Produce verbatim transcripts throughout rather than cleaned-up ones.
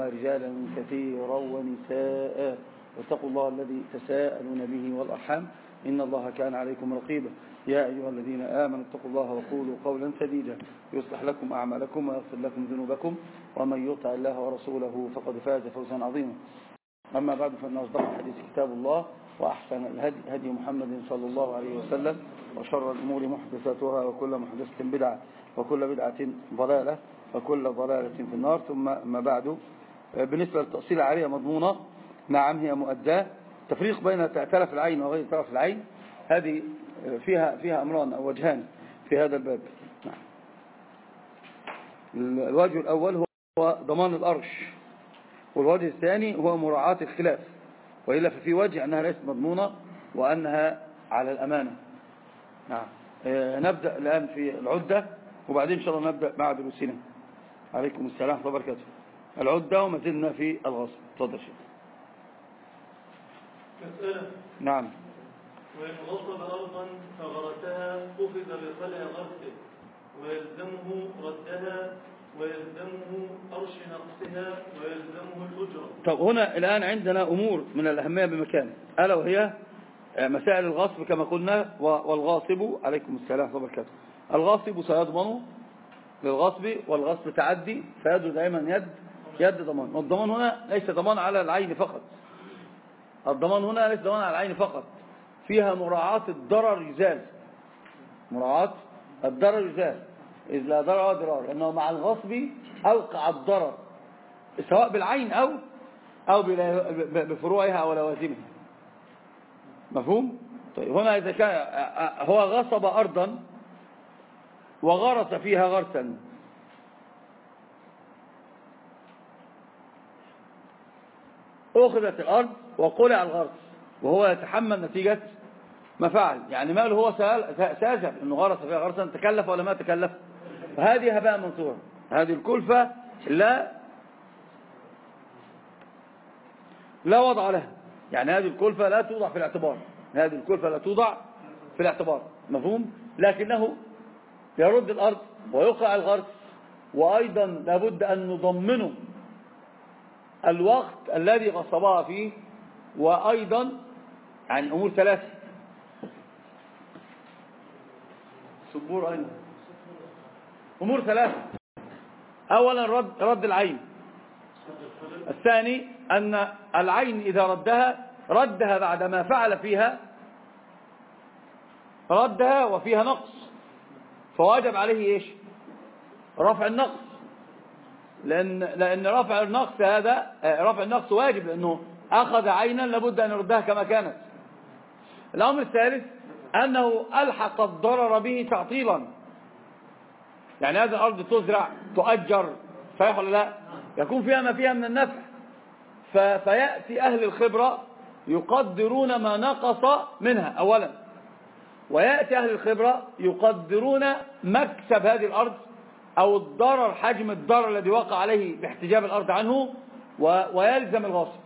منهما رجالا كثيرا ونساء واتقوا الله الذي تساءلون به والأرحام إن الله كان عليكم رقيبا. يا أيها الذين آمنوا اتقوا الله وقولوا قولا سديدا يصلح لكم أعمالكم ويغفر لكم ذنوبكم ومن يطع الله ورسوله فقد فاز فوزا عظيما. أما بعد فإن أصدق الحديث كتاب الله وأحسن الهدي هدي محمد صلى الله عليه وسلم وشر الأمور محدثاتها وكل محدثة بدعة وكل بدعة ضلالة وكل ضلالة في النار. ثم ما بعد، بالنسبة للتأصيل العارية مضمونة، نعم هي مؤداة. تفريق بين تلف العين وغير تلف العين هذه فيها فيها أمران أو وجهان في هذا الباب. نعم. الوجه الأول هو ضمان الأرش، والوجه الثاني هو مراعاة الخلاف، وإلا ففي وجه أنها ليست مضمونة وأنها على الأمانة. نعم. نبدأ الآن في العدة وبعدين إن شاء الله نبدأ مع دروسنا. عليكم السلام ورحمة الله وبركاته. العدة وما زلنا في الغصب. تفضل شيخ. مسألة. نعم. وإن غصب أرضا فغرسها أخذ بخلع غرسه ويلزمه ردها ويلزمه أرش نقصها ويلزمه الأجرة. طب هنا الآن عندنا أمور من الأهمية بمكان، ألا وهي مسائل الغصب كما قلنا. والغاصب عليكم السلام ورحمة الله وبركاته. الغاصب سيضمن للغصب، والغصب تعدي فيده دائما يد يد ضمان. والضمان هنا ليس ضمان على العين فقط، الضمان هنا ليس ضمان على العين فقط، فيها مراعاة الضرر يزال، مراعاة الضرر يزال، إذ لا ضرر ولا ضرار، لأنه مع الغصب أوقع الضرر سواء بالعين أو أو بفروعها أو لوازمها. مفهوم؟ طيب هنا إذا كان هو غصب أرضا وغرس فيها غرسا، أخذت الأرض وقلع الغرس وهو يتحمل نتيجة ما فعل، يعني ماله هو ساذج أنه غرس فيها غرسا، تكلف ولا ما تكلف؟ فهذه هباء منصورا، هذه الكلفة لا لا وضع لها، يعني هذه الكلفة لا توضع في الاعتبار، هذه الكلفة لا توضع في الاعتبار. مفهوم؟ لكنه يرد الأرض ويقع الغرس، وأيضا لابد أن نضمنه الوقت الذي غصبها فيه، وأيضا يعني أمور ثلاثة. صبور أين؟ أمور ثلاثة. أولا رد, رد العين. الثاني أن العين إذا ردها ردها بعد ما فعل فيها، ردها وفيها نقص، فواجب عليه إيش؟ رفع النقص، لأن, لأن رفع النقص هذا رفع النقص واجب، لأنه أخذ عينا لابد أن يردها كما كانت. الأمر الثالث أنه ألحق الضرر به تعطيلا، يعني هذه الأرض تزرع تؤجر صحيح ولا لا؟ يكون فيها ما فيها من النفع، فيأتي أهل الخبرة يقدرون ما نقص منها أولا، ويأتي أهل الخبرة يقدرون مكسب هذه الأرض أو الضرر، حجم الضرر الذي وقع عليه باحتجاب الأرض عنه، ويلزم الغاصب.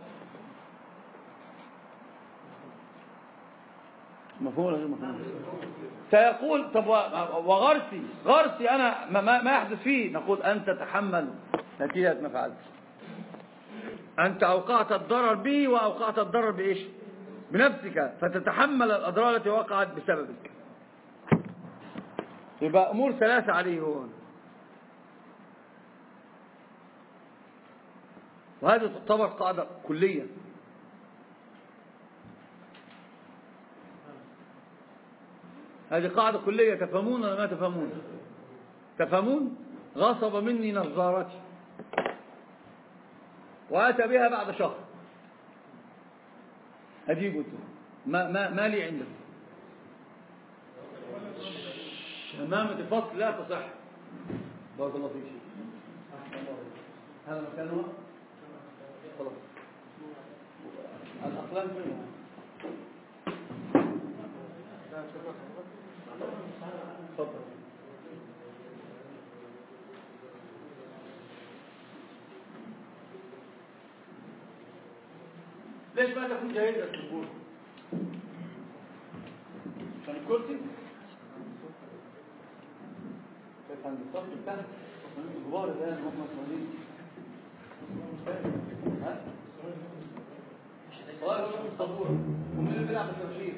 مفهوم ولا غير مفهوم؟ سيقول طب وغرسي غرسي أنا ما, ما يحدث فيه، نقول أنت تتحمل نتيجة ما فعلت، أنت أوقعت الضرر به وأوقعت الضرر بإيش؟ بنفسك، فتتحمل الأضرار التي وقعت بسببك. يبقى أمور ثلاثة عليه هو، وهذه تعتبر قاعدة كلية. هذه قاعدة كلية، تفهمون ولا ما تفهمون؟ تفهمون؟ غصب مني نظارتي وأتى بها بعد شهر، أجيبه ما, ما, ما لي عنده شمامة الفصل لا تصح. بارك الله فيك. هذا مكانه خلاص، الأقلام فين؟ تفضل. ليش ما تكون جاهزة الصبور؟ عشان الكرسي؟ كيف عند الصف بتاعك؟ الكبار الآن هم مسؤولين. ها؟ والله هو من الصبورة ومن اللي بيلعب بالتوشيك.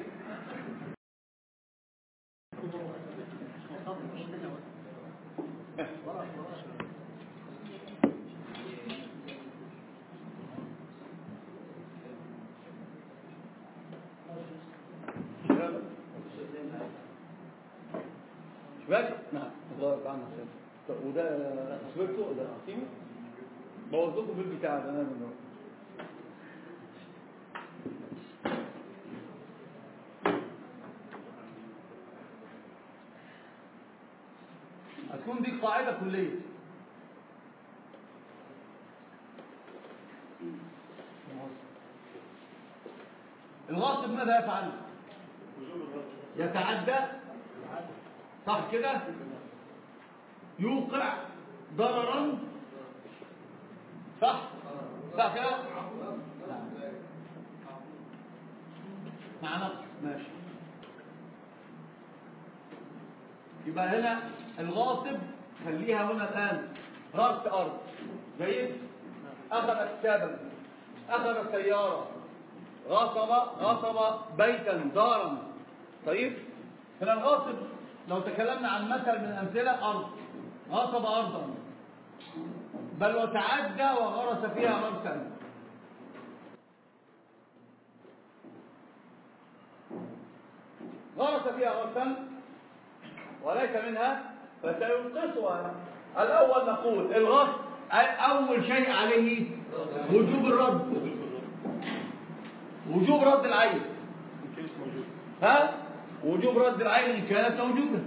شباب؟ نعم الله تعالى خير. وده صبرته وده عصيمه بوظته في البتاع ده. انا من هتكون دي قاعدة كلية. الغاصب ماذا يفعل؟ يتعدى، صح كده؟ يوقع ضررا، صح؟ صح كده؟ مع نقص، ماشي. يبقى هنا الغاصب خليها هنا الآن رأس أرض، جيد؟ أخذ كتابا، أخذ سيارة، غصب غصب بيتا دارا، طيب؟ هنا الغاصب لو تكلمنا عن مثل من الأمثلة أرض، غصب أرضا بل وتعدى وغرس فيها غرسا. غرس فيها غرسا وليس منها فسينقصها. الأول نقول الغصب أول شيء عليه وجوب الرد، وجوب رد العين، ها؟ وجوب رد العين إن كانت موجودة.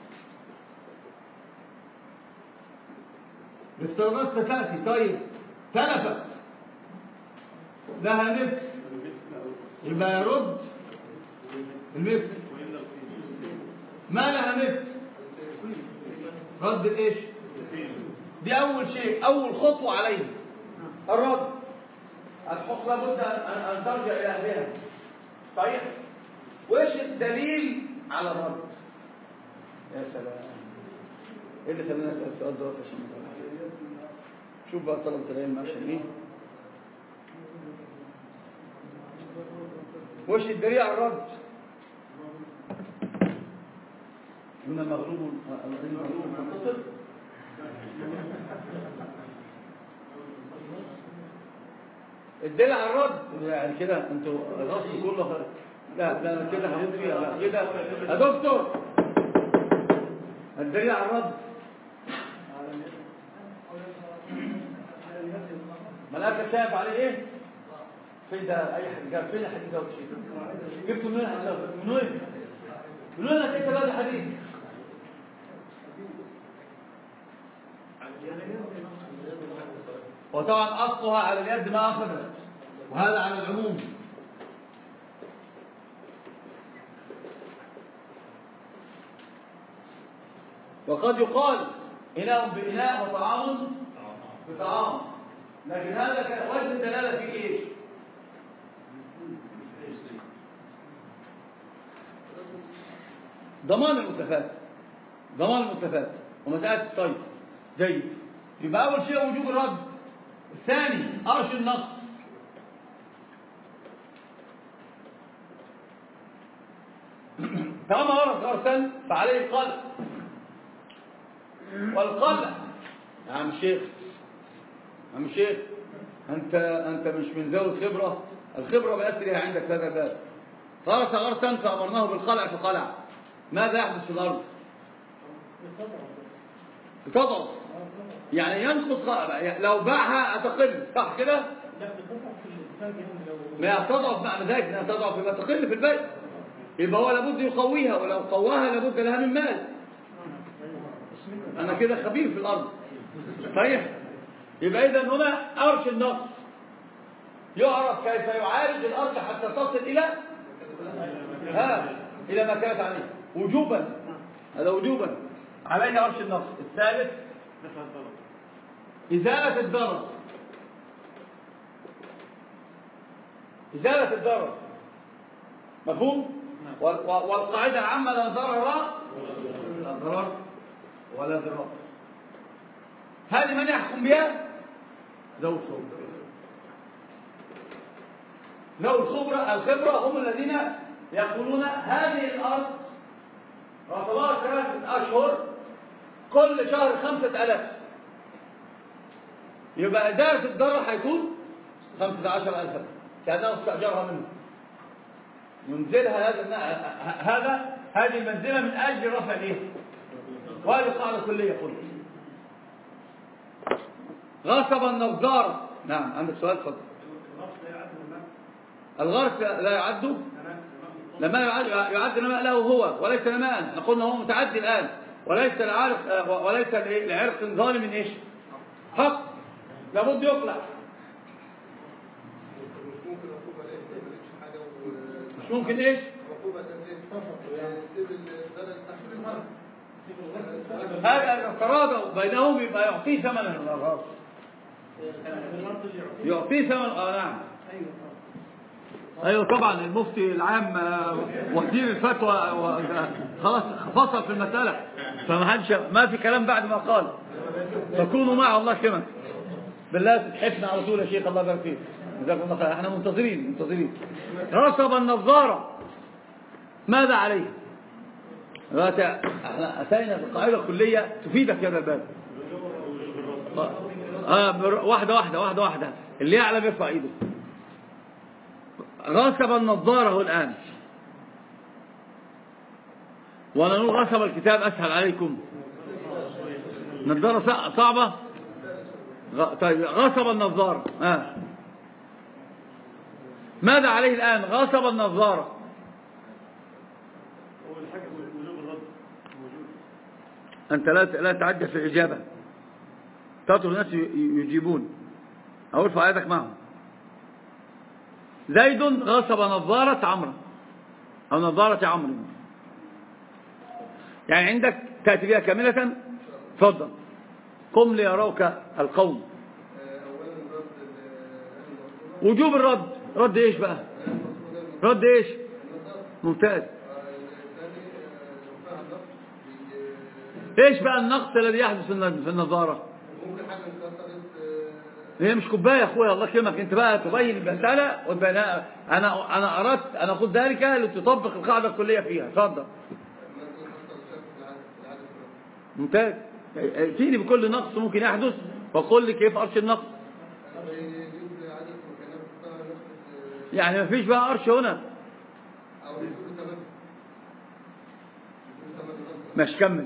الافتراضات ستأتي. طيب تلفت لها مثل يبقى يرد المثل. ما لها مثل رد الايش؟ دي اول شيء، اول خطوه عليه الرد. الحكم لابد ان ترجع الى اهلها. صحيح؟ وايش الدليل على الرد؟ يا سلام، ايه اللي خلينا نسال السؤال ده؟ عشان شوف بقى طلبه العلم عشان ايه. وايش الدليل على الرد؟ من المغلوب المغلوب منتصر. الدليل على الرد يعني كده انتوا الرص كله خلاص. لا لا كده هموت فيها. لا كده يا دكتور الدليل على الرد ملاك شايف عليه ايه؟ فين ده؟ اي حد جاب فين الحديث ده؟ جبته منين الحديث ده؟ من وين؟ من وين لقيت هذا الحديث؟ وطبعا اصلها على اليد ما اخذت، وهذا على العموم. وقد يقال إناء بإناء وطعام بطعام، لكن هذا وجه الدلاله في ايش؟ ضمان المتلفات، ضمان المتلفات ومسألة الصيد. جيد. يبقى أول شيء وجوب الرد. الثاني أرش النقص. طالما غرس غرسا فعليه القلع. والقلع يا عم الشيخ، يا عم الشيخ أنت أنت مش من ذوي الخبرة، الخبرة بأسرها عندك هذا الباب. غرس غرسا فأمرناه بالقلع فقلع. ماذا يحدث في الأرض؟ بتضعف، يعني ينقص. لو باعها أتقل، صح كده؟ ما تضعف معنى ذلك انها تضعف يبقى تقل في البيع. يبقى هو لابد يقويها، ولو قواها لابد لها من مال. انا كده خبير في الارض. صحيح؟ يبقى اذا هنا ارش النقص يعرف كيف يعالج الارض حتى تصل الى ها الى ما كانت عليه وجوبا. هذا وجوبا عليه ارش النقص. الثالث ازاله الضرر. إزالة الضرر. مفهوم؟ والقاعدة العامة لا ضرر لا ضرر ولا ضرار. هذه من يحكم بها؟ ذو السلطة. ذوي الخبرة الخبرة هم الذين يقولون هذه الأرض رطبات ثلاثة أشهر كل شهر خمسة ألاف، يبقى إدارة الضرر هيكون خمسة عشر ألفا كأنه استأجرها منه ينزلها هذا هذا هذه المنزلة من أجل رفع الإيه؟ وهذه قاعدة كلية قلت غصب النظارة. نعم عندك سؤال اتفضل. الغرس لا يعد لما يعد يعد نماء له هو وليس نماء. نقول هو متعدي الآن وليس العرق وليس لعرق ظالم ايش حق لابد يقلع. مش ممكن ايش هذا التراضى بينهم يبقى يعطيه ثمن الغرس يعطيه ثمن. اه نعم ايوه طبعا المفتي العام وزير الفتوى خلاص فصل في المسألة فما حدش ما في كلام بعد ما قال فكونوا مع الله كما بالله تتحفنا على طول يا شيخ الله يبارك فيك جزاكم الله خير. احنا منتظرين منتظرين. غصب النظارة ماذا عليه؟ احنا اتينا بقاعدة كلية تفيدك في هذا الباب. اه واحدة واحدة واحدة واحدة اللي يعلم يرفع ايده. غصب النظارة الآن ولا نقول غصب الكتاب أسهل عليكم. نظارة صعبة. طيب غصب النظارة آه. ماذا عليه الآن؟ غصب النظارة أنت لا لا تعجل في الإجابة تترك الناس يجيبون أو ارفع يدك معهم. زيد غصب نظارة عمرو أو نظارة عمرو يعني عندك تأتي بها كاملة. تفضل قم ليروك القوم. وجوب الرد. رد ايش بقى؟ رد ايش؟ ممتاز. ايش بقى النقص الذي يحدث في النظارة؟ هي مش كوبايه يا اخويا الله يكرمك انت بقى تبين المساله انا انا اردت انا اقول ذلك لتطبق القاعده الكليه فيها. اتفضل. ممتاز. ائتيني بكل نقص ممكن يحدث وقل لي كيف ارش النقص. يعني ما فيش بقى ارش هنا مش كمل.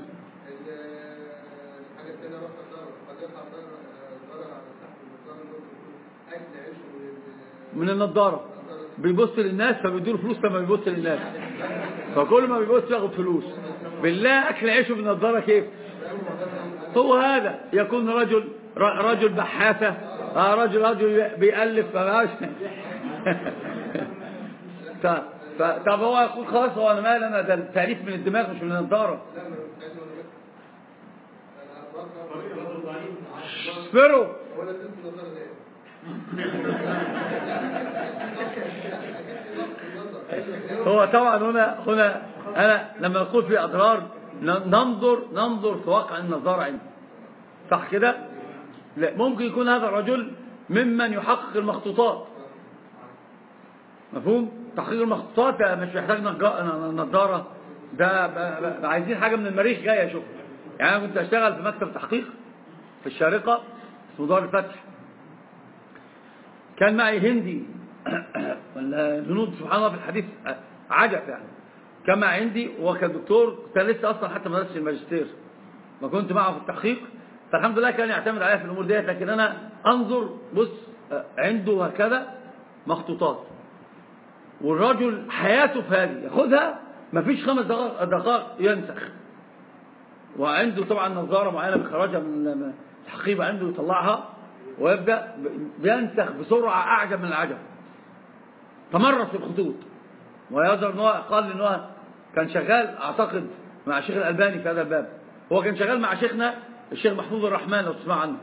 من النظارة بيبص للناس فبيدور فلوس لما بيبص للناس فكل ما بيبص ياخد فلوس. بالله أكل عيشه بالنظارة كيف هو هذا؟ يكون رجل رجل بحاثة رجل رجل بيألف فماش طب هو يقول خلاص هو أنا مال أنا ده التأليف من الدماغ مش من النظارة. اصبروا هو طبعا هنا هنا أنا لما أقول في أضرار ننظر ننظر في واقع النظارة عندي صح كده؟ لا ممكن يكون هذا الرجل ممن يحقق المخطوطات. مفهوم؟ تحقيق المخطوطات مش محتاج نظارة ده عايزين حاجة من المريخ جاية شوف. يعني أنا كنت أشتغل في مكتب تحقيق في الشارقة اسمه دار الفتح. كان معي هندي والهنود سبحان الله في الحديث عجب يعني. كان معي هندي وكان دكتور كنت لسه أصلا حتى ما درستش الماجستير ما كنت معه في التحقيق فالحمد لله كان يعتمد عليها في الأمور ديت. لكن أنا أنظر بص عنده هكذا مخطوطات والرجل حياته في هذه ياخدها ما فيش خمس دقائق ينسخ. وعنده طبعا نظارة معينة بخرجها من الحقيبة عنده يطلعها ويبدأ بينسخ بسرعة أعجب من العجب. تمرس في الخطوط ويظهر أنه قال أنه كان شغال أعتقد مع الشيخ الألباني في هذا الباب. هو كان شغال مع شيخنا الشيخ محفوظ الرحمن لو تسمع عنه.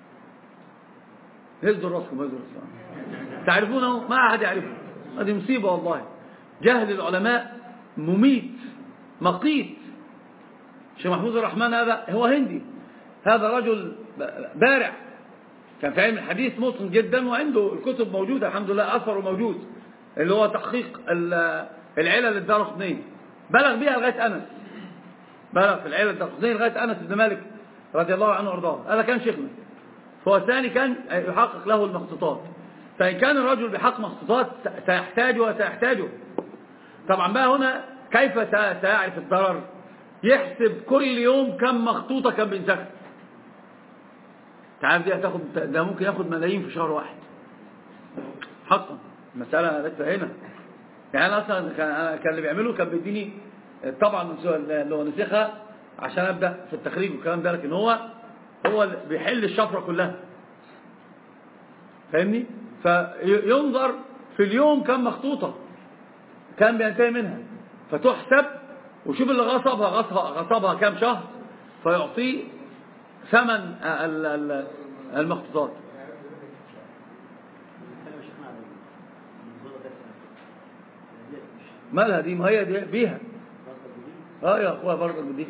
هزوا راسكم هزوا راسكم تعرفونه ما أحد يعرفه. هذه مصيبة والله. جهل العلماء مميت مقيت. الشيخ محفوظ الرحمن هذا هو هندي. هذا رجل بارع كان في علم الحديث متقن جدا وعنده الكتب موجودة الحمد لله أثره موجود اللي هو تحقيق العلل الدارقطني، بلغ بها لغاية أنس، بلغ في العلل الدارقطني لغاية أنس بن مالك رضي الله عنه وارضاه. هذا كان شيخنا. فهو الثاني كان يحقق له المخطوطات. فإن كان الرجل بحق مخطوطات سيحتاج وسيحتاجه. طبعا بقى هنا كيف سيعرف الضرر؟ يحسب كل يوم كم مخطوطة كان بينسخ. تعرف دي هتاخد، ده ممكن ياخد ملايين في شهر واحد حقا. المسألة لسه هنا. يعني أنا أصلا كان, كان اللي بيعمله كان بيديني طبعا اللي هو نسخها عشان أبدأ في التخريج والكلام ده، لكن هو هو بيحل الشفرة كلها، فاهمني؟ فينظر في اليوم كم مخطوطة كان بينتهي منها، فتحسب وشوف اللي غصبها غصبها كام شهر فيعطيه ثمن المخطوطات. مالها دي؟ ما هي دي بيها. اه يا اخويا برضه دي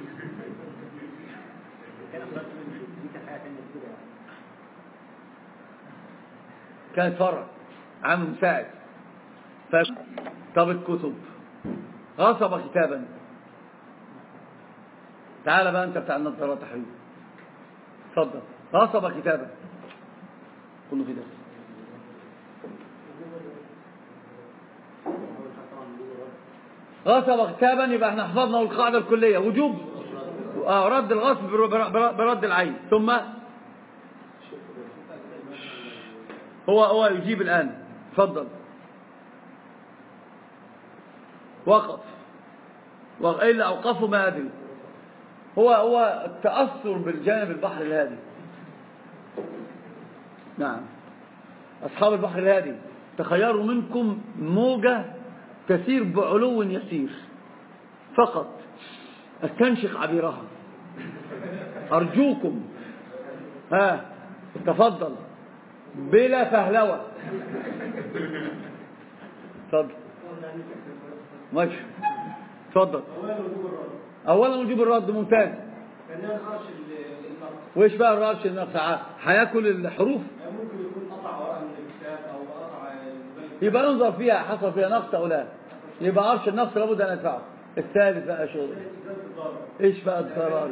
كانت فرع عامل مساعد. طب الكتب غصب كتابا. تعال بقى انت بتاع النظارات يا حبيبي، اتفضل. غصب كتابا كله في ده. غصب كتابا يبقى احنا حفظنا القاعده الكليه وجوب اه رد الغصب برد العين. ثم هو هو يجيب الآن. اتفضل. وقف وإلا أوقفه ما أدري. هو هو التأثر بالجانب البحر الهادي. نعم أصحاب البحر الهادي تخيروا منكم موجة تسير بعلو يسير فقط استنشق عبيرها أرجوكم. ها تفضل بلا فهلوة. اتفضل ماشي اتفضل. اولا نجيب الرد ممتاز. وايش بقى الرش النقص؟ هياكل الحروف؟ ممكن يكون قطع ورقه من الكتاب او قطع. يبقى ننظر فيها حصل فيها نقص او لا. يبقى عرش النقص لابد ان ندفعه. الثالث بقى شغل ايش بقى الضرر؟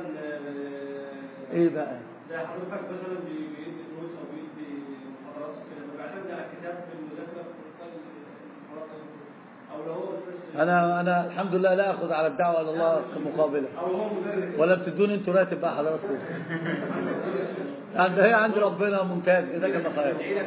ايه بقى؟ ده حضرتك مثلا بيدي دروس او بيدي محاضرات كده بيعتمد على الكتاب في المذاكره او لو هو انا انا الحمد لله لا اخذ على الدعوه الى الله مقابله ولا بتدوني انتوا راتب بقى حضراتكم. عند هي عند ربنا ممتاز جزاك الله خير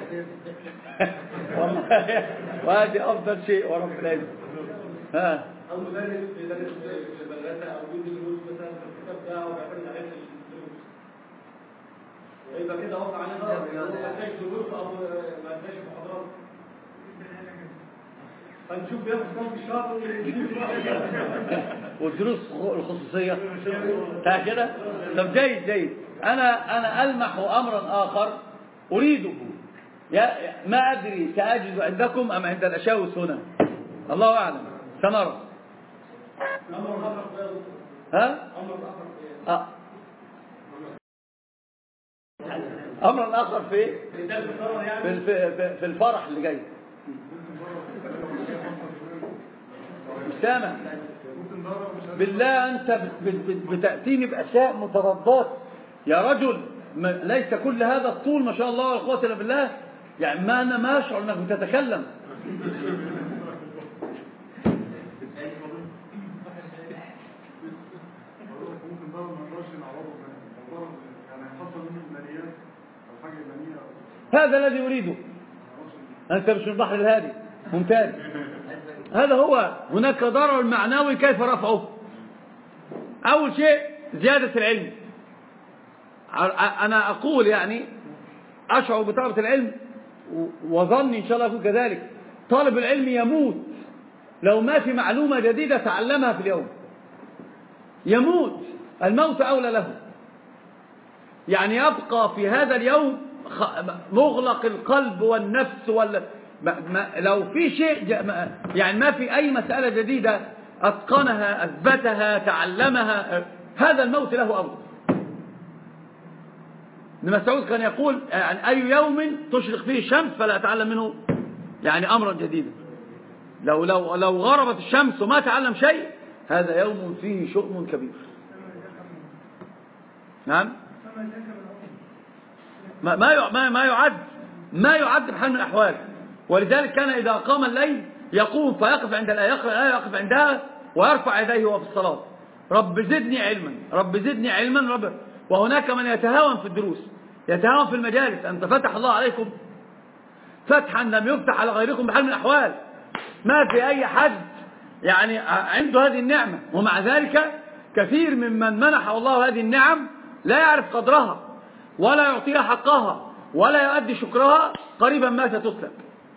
والله وادي افضل شيء ورب العزه. ها او مدرس بيدرس في المدرسه او بيدي دروس مثلا في الكتاب ده او بيعتمد عليه في الدروس يبقى كده وقع عليه ضرر. ما فيش دروس او ما فيش محاضرات فنشوف بياخد كام في الشهر والدروس الخصوصيه بتاع كده. طب جيد جيد. انا انا المح امرا اخر اريده ما ادري ساجد عندكم ام عند الاشاوس هنا الله اعلم سنرى. ها أه. امر اخر في في في, في الفرح اللي جاي مش سامع بالله. انت بتاتيني باشياء متردات يا رجل. ليس كل هذا الطول ما شاء الله ولا قوه الا بالله. يعني ما انا ما اشعر انك بتتكلم. هذا الذي أريده. أنت مش من البحر الهادي ممتاز. هذا هو. هناك ضرر معنوي كيف رفعه؟ أول شيء زيادة العلم. أنا أقول يعني أشعر بطلبة العلم وظني إن شاء الله يكون كذلك. طالب العلم يموت لو ما في معلومة جديدة تعلمها في اليوم. يموت. الموت أولى له. يعني يبقى في هذا اليوم مغلق القلب والنفس وال... ما... ما... لو في شيء ج... ما... يعني ما في أي مسألة جديدة أتقنها أثبتها تعلمها هذا الموت له أفضل. ابن مسعود كان يقول يعني أي يوم تشرق فيه الشمس فلا أتعلم منه يعني أمرا جديدا. لو لو لو غربت الشمس وما تعلم شيء هذا يوم فيه شؤم كبير. نعم. ما ما ما يعد ما يعد بحال من الأحوال. ولذلك كان إذا قام الليل يقوم فيقف عند الآية يقف عندها ويرفع يديه وهو في الصلاة: رب زدني علما، رب زدني علما، رب. وهناك من يتهاون في الدروس، يتهاون في المجالس. أنت فتح الله عليكم فتحا لم يفتح على غيركم بحال من الأحوال. ما في أي حد يعني عنده هذه النعمة، ومع ذلك كثير ممن منح الله هذه النعم لا يعرف قدرها ولا يعطيها حقها ولا يؤدي شكرها، قريبا ما ستسلب.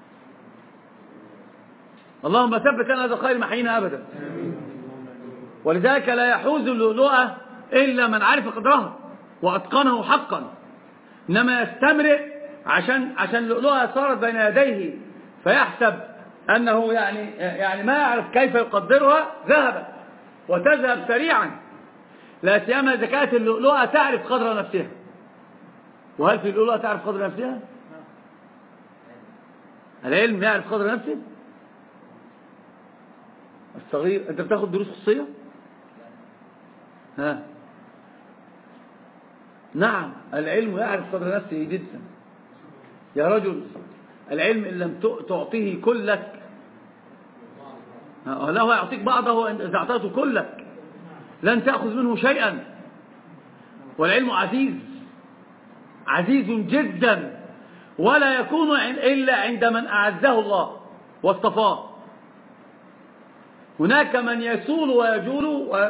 اللهم ثبت لنا هذا الخير محينا أبدا. ولذلك لا يحوز اللؤلؤة إلا من عرف قدرها وأتقنه حقا، إنما يستمرئ عشان عشان اللؤلؤة صارت بين يديه فيحسب أنه يعني يعني ما يعرف كيف يقدرها، ذهبت وتذهب سريعا. لا سيما إذا كانت اللؤلؤة تعرف قدر نفسها. وهل في اللؤلؤة تعرف قدر نفسها؟ العلم يعرف قدر نفسه؟ الصغير أنت بتاخد دروس خصوصية؟ ها نعم، العلم يعرف قدر نفسه جدا يا رجل. العلم إن لم تعطيه كلك له يعطيك بعضه، إذا أعطيته كلك لن تأخذ منه شيئا. والعلم عزيز عزيز جدا، ولا يكون إلا عند من أعزه الله واصطفاه. هناك من يسول ويجول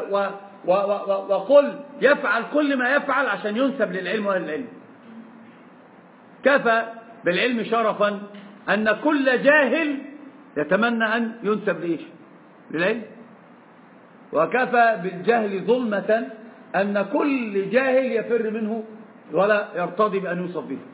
وقل يفعل كل ما يفعل عشان ينسب للعلم وأهل العلم. كفى بالعلم شرفا أن كل جاهل يتمنى أن ينسب لإيش؟ للعلم. وكفى بالجهل ظلمة أن كل جاهل يفر منه ولا يرتضي بأن يوصف به.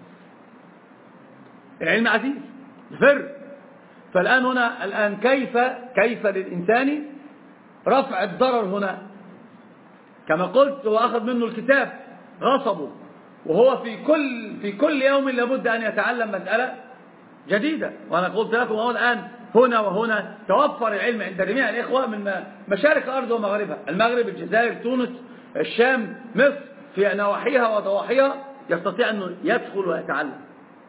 العلم عزيز يفر. فالآن هنا الآن كيف كيف للإنسان رفع الضرر هنا؟ كما قلت هو أخذ منه الكتاب غصبه، وهو في كل في كل يوم لابد أن يتعلم مسألة جديدة. وأنا قلت لكم هو الآن هنا وهنا توفر العلم عند جميع الإخوة من مشارق الأرض ومغاربها، المغرب، الجزائر، تونس، الشام، مصر، في نواحيها وضواحيها يستطيع أنه يدخل ويتعلم.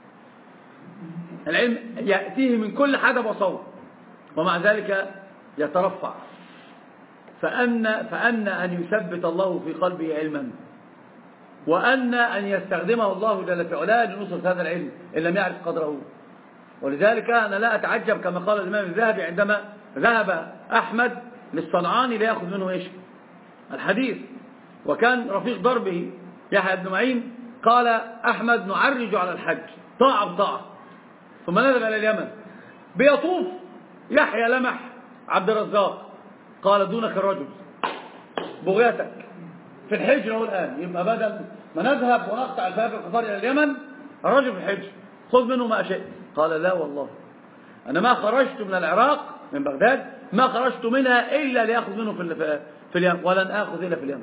العلم يأتيه من كل حدب وصوب، ومع ذلك يترفع. فأن, فأن أن يثبت الله في قلبه علما، وأن أن يستخدمه الله جل في علاه لنصرة هذا العلم إن لم يعرف قدره. ولذلك أنا لا أتعجب كما قال الإمام الذهبي عندما ذهب أحمد للصنعاني ليأخذ منه إيش؟ الحديث، وكان رفيق دربه يحيى بن معين. قال أحمد نعرج على الحج طاعة بطاعة. ثم نذهب إلى اليمن بيطوف. يحيى لمح عبد الرزاق قال دونك الرجل بغيتك في الحج له الآن. يبقى بدل ما نذهب ونقطع الفاب القفار إلى اليمن، الرجل في الحج خذ منه ما شئت. قال لا والله أنا ما خرجت من العراق من بغداد ما خرجت منها إلا لأخذ منه في في اليمن، ولن آخذ إلا في اليمن.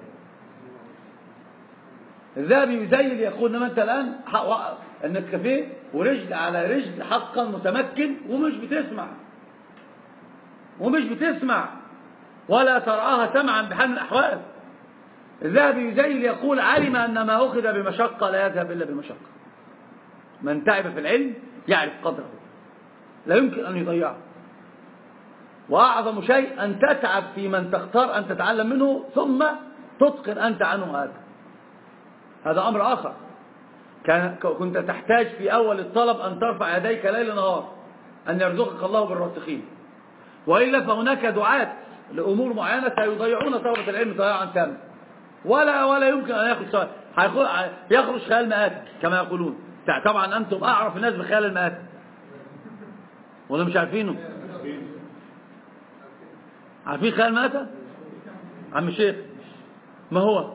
الذهبي يزيل يقول إنما أنت الآن النسكافيه ورجل على رجل حقا متمكن ومش بتسمع ومش بتسمع ولا ترعاها سمعا بحال من الأحوال. الذهبي يزيل يقول علم أن ما أخذ بمشقة لا يذهب إلا بمشقة. من تعب في العلم يعرف قدره، لا يمكن أن يضيعه. وأعظم شيء أن تتعب في من تختار أن تتعلم منه ثم تتقن أنت عنه هذا هذا أمر آخر. كنت تحتاج في أول الطلب أن ترفع يديك ليل نهار أن يرزقك الله بالراسخين، وإلا فهناك دعاة لأمور معينة سيضيعون طلبة العلم ضياعا تاما، ولا ولا يمكن أن يأخذ سؤال يخرج خيال مآت كما يقولون. طبعا أنتم أعرف الناس بخيال المآت ولا مش عارفينه؟ عارفين خيال المآت عم الشيخ؟ ما هو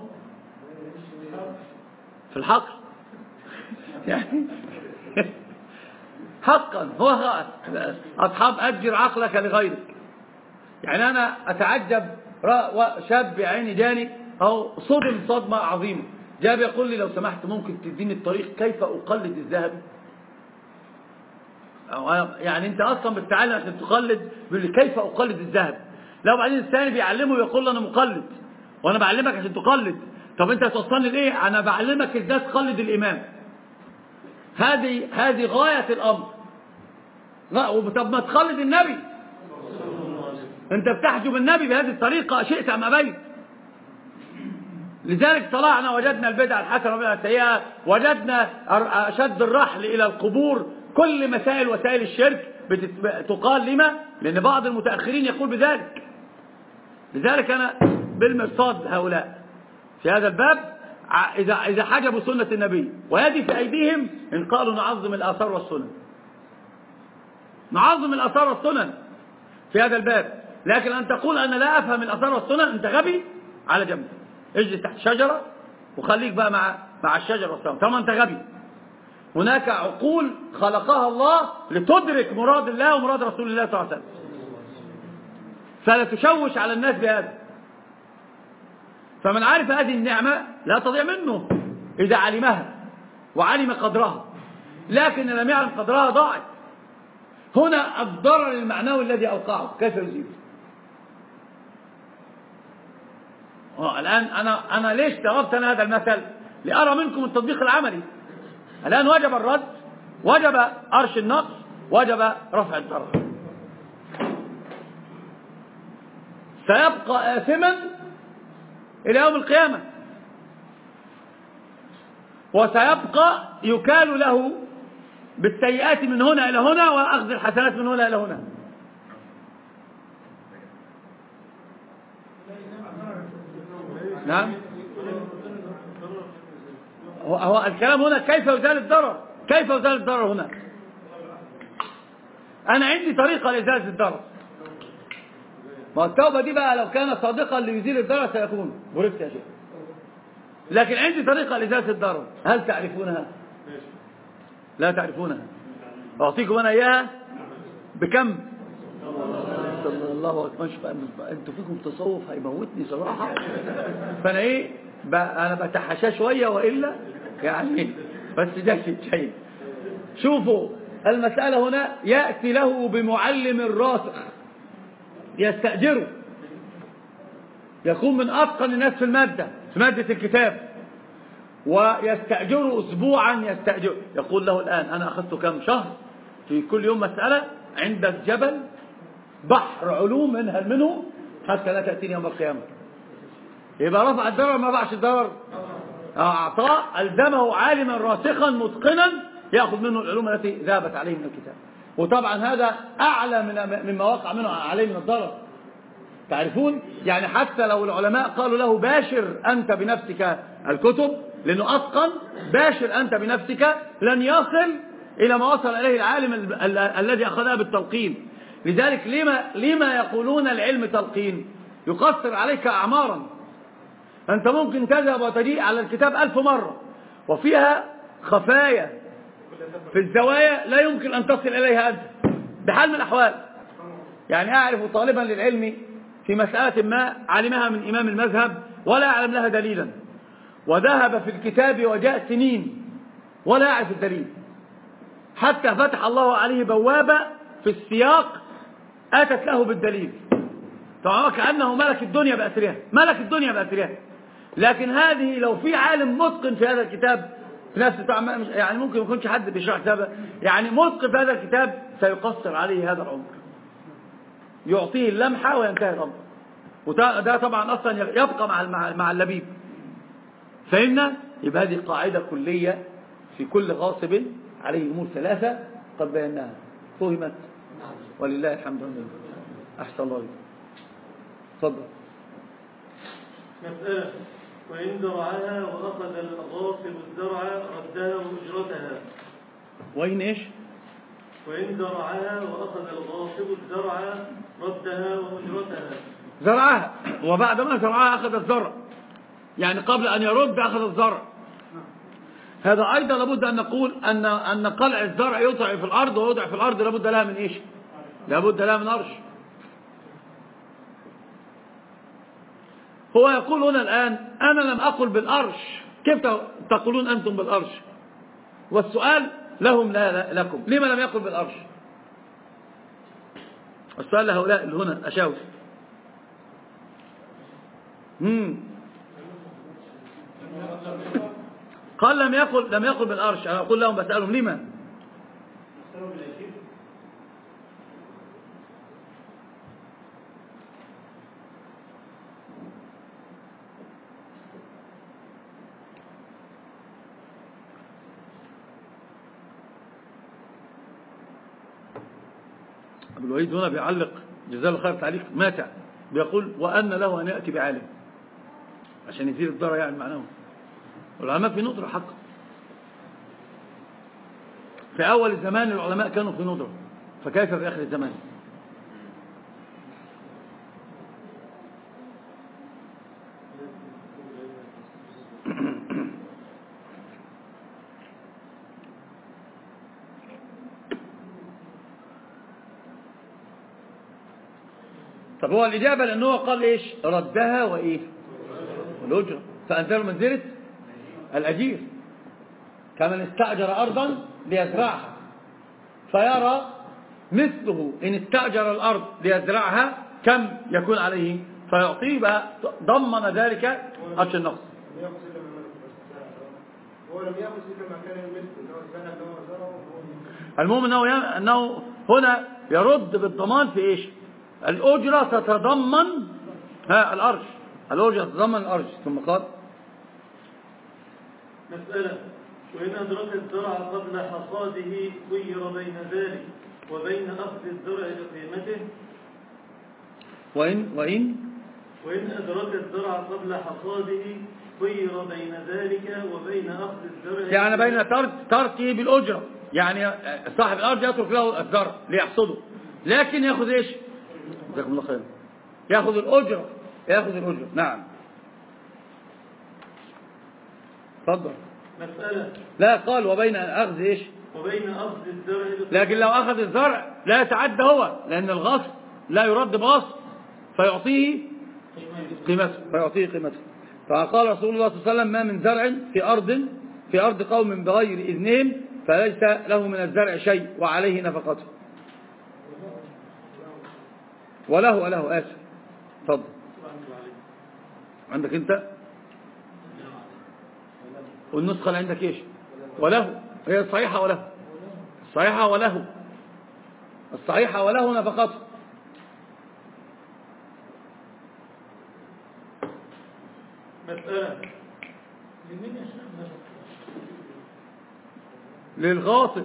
في الحقل يعني حقا هو أصحاب أجر عقلك لغيرك. يعني أنا أتعجب شاب عيني جاني أو صدم صدمة عظيمة، جاب يقول لي لو سمحت ممكن تديني الطريق كيف أقلد الذهبي. يعني انت اصلا بتتعلم عشان تقلد، بيقول لي كيف اقلد الذهب؟ لو بعدين الثاني بيعلمه ويقول له انا مقلد وانا بعلمك عشان تقلد. طب انت هتوصلني لايه؟ انا بعلمك ازاي تقلد الامام. هذه هذه غايه الامر. طب ما تقلد النبي، انت بتحجب النبي بهذه الطريقه شئت ام ابيت. لذلك طلعنا وجدنا البدع الحسنه والبدع السيئه، وجدنا اشد الرحل الى القبور، كل مسائل وسائل الشرك تقال. لما؟ لان بعض المتاخرين يقول بذلك. لذلك انا بالمرصاد هؤلاء في هذا الباب، اذا اذا حجبوا سنه النبي ويدي في ايديهم ان قالوا نعظم الاثار والسنن، نعظم الاثار والسنن في هذا الباب. لكن ان تقول انا لا افهم الاثار والسنن، انت غبي على جنب، اجلس تحت شجره وخليك بقى مع مع الشجره والسنن. طبعا انت غبي. هناك عقول خلقها الله لتدرك مراد الله ومراد رسول الله صلى الله عليه وسلم، فلا تشوش على الناس بهذا. فمن عرف هذه النعمة لا تضيع منه إذا علمها وعلم قدرها، لكن لم يعلم قدرها ضاعت. هنا الضرر المعنوي الذي أوقعه كيف يزيله؟ الآن أنا أنا ليش ضربت أنا هذا المثل؟ لأرى منكم التطبيق العملي. الآن وجب الرد، وجب أرش النقص، وجب رفع الضرر. سيبقى آثما إلى يوم القيامة، وسيبقى يكال له بالسيئات من هنا إلى هنا وأخذ الحسنات من هنا إلى هنا. نعم، هو الكلام هنا كيف يزال الضرر، كيف يزال الضرر هنا. أنا عندي طريقة لإزالة الضرر. ما التوبة دي بقى لو كان صادقا ليزيل الضرر سيكون برفت يا شيخ، لكن عندي طريقة لإزالة الضرر. هل تعرفونها؟ لا تعرفونها. أعطيكم أنا إياها بكم؟ صلى الله عليه وسلم. أنتوا فيكم تصوف هيموتني صراحة، فأنا إيه أنا بتحاشاه شوية وإلا يعني، بس ده شيء. شوفوا المسألة هنا، يأتي له بمعلم راسخ يستأجره، يكون من أتقن الناس في المادة، في مادة الكتاب، ويستأجره أسبوعا يستأجره. يقول له الآن أنا أخذت كم شهر في كل يوم مسألة، عندك جبل بحر علوم منها منه حتى لا تأتيني يوم القيامة. يبقى رفع الضرر ما رفعش الضرر، أعطاه ألزمه عالما راسخا متقنا يأخذ منه العلوم التي ذهبت عليه من الكتاب. وطبعا هذا أعلى من مما وقع منه عليه من الضرر. تعرفون يعني حتى لو العلماء قالوا له باشر أنت بنفسك الكتب لأنه أتقن، باشر أنت بنفسك، لن يصل إلى ما وصل إليه العالم ال ال الذي أخذها بالتلقين. لذلك لما, لما يقولون العلم تلقين؟ يقصر عليك أعمارا. أنت ممكن تذهب وتجيء على الكتاب ألف مرة وفيها خفايا في الزوايا لا يمكن أن تصل إليها أنت بحال من الأحوال. يعني أعرف طالبا للعلم في مسألة ما علمها من إمام المذهب ولا يعلم لها دليلا، وذهب في الكتاب وجاء سنين ولا يعرف الدليل، حتى فتح الله عليه بوابة في السياق أتت له بالدليل. طبعا كأنه ملك الدنيا بأسرها، ملك الدنيا بأسرها. لكن هذه لو في عالم متقن في هذا الكتاب في نفس يعني ممكن ما يكونش حد بيشرح كتابه، يعني متقن في هذا الكتاب سيقصر عليه هذا العمر، يعطيه اللمحة وينتهي الأمر. وده طبعا أصلا يبقى مع مع اللبيب. فهمنا؟ يبقى هذه قاعدة كلية في كل غاصب عليه أمور ثلاثة قد بيناها. فهمت؟ ولله الحمد لله. أحسن الله. تفضل. مسألة: وإن زرعها وأخذ الغاصب الزرع ردها وأجرتها. وإن إيش؟ وإن زرعها وأخذ الغاصب الزرع ردها وأجرتها. زرعها وبعد ما زرعها أخذ الزرع، يعني قبل أن يرد أخذ الزرع. هذا أيضا لابد أن نقول أن أن قلع الزرع يوضع في الأرض، ويوضع في الأرض لابد لها من إيش؟ لابد لها من أرش. هو يقول هنا الآن أنا لم أقل بالأرش، كيف تقولون أنتم بالأرش؟ والسؤال لهم لا لكم، لما لم يقل بالأرش؟ السؤال لهؤلاء اللي هنا أشاور. مم. قال لم يقل لم يقل بالأرش. أنا أقول لهم بسألهم لما. أبو الوليد هنا بيعلق جزاه الله خير تعليق ماتع، بيقول وأن له أن يأتي بعالم عشان يثير الضرر، يعني معناه والعلماء في ندرة حقا. في أول الزمان العلماء كانوا في ندرة، فكيف في آخر الزمان؟ طب هو الإجابة لأنه قال إيش؟ ردها وإيه؟ والأجرة، فأنزلوا منزلة الأجير كمن استأجر أرضا ليزرعها فيرى مثله إن استأجر الأرض ليزرعها كم يكون عليه فيعطيه، بقى ضمن ذلك أجر النقص. هو لم يأخذ إلا ما كان الملك اللي هو الذهب اللي هو زرعه. المهم أنه, أنه هنا يرد بالضمان في إيش؟ الأجرة تتضمن ها الأرش، الأجرة تتضمن الأرش. ثم قال مسألة: وإن أدرك الزرع قبل حصاده خير بين ذلك وبين أخذ الزرع بقيمته. وإن وإن وإن أدرك الزرع قبل حصاده خير بين ذلك وبين أخذ الزرع، يعني بين ترك تركه بالأجرة، يعني صاحب الأرض يترك له الزرع ليحصده لكن يأخذ إيش؟ جزاكم الله خير، يأخذ الأجرة، يأخذ الأجرة. نعم تفضل. مسألة: لا قال وبين أخذ إيش؟ وبين أخذ الزرع، لكن لو أخذ الزرع لا يتعدى هو، لأن الغصب لا يرد بغصب فيعطيه قيمته، فيعطيه قيمته. فقال رسول الله صلى الله عليه وسلم: ما من زرع في أرض في أرض قوم بغير إذنهم فليس له من الزرع شيء وعليه نفقته. وله وله آسف. تفضل. عندك أنت والنسخة اللي عندك إيش؟ وله، هي الصحيحة وله، الصحيحة وله، الصحيحة وله نفقته. مسألة: للغاصب،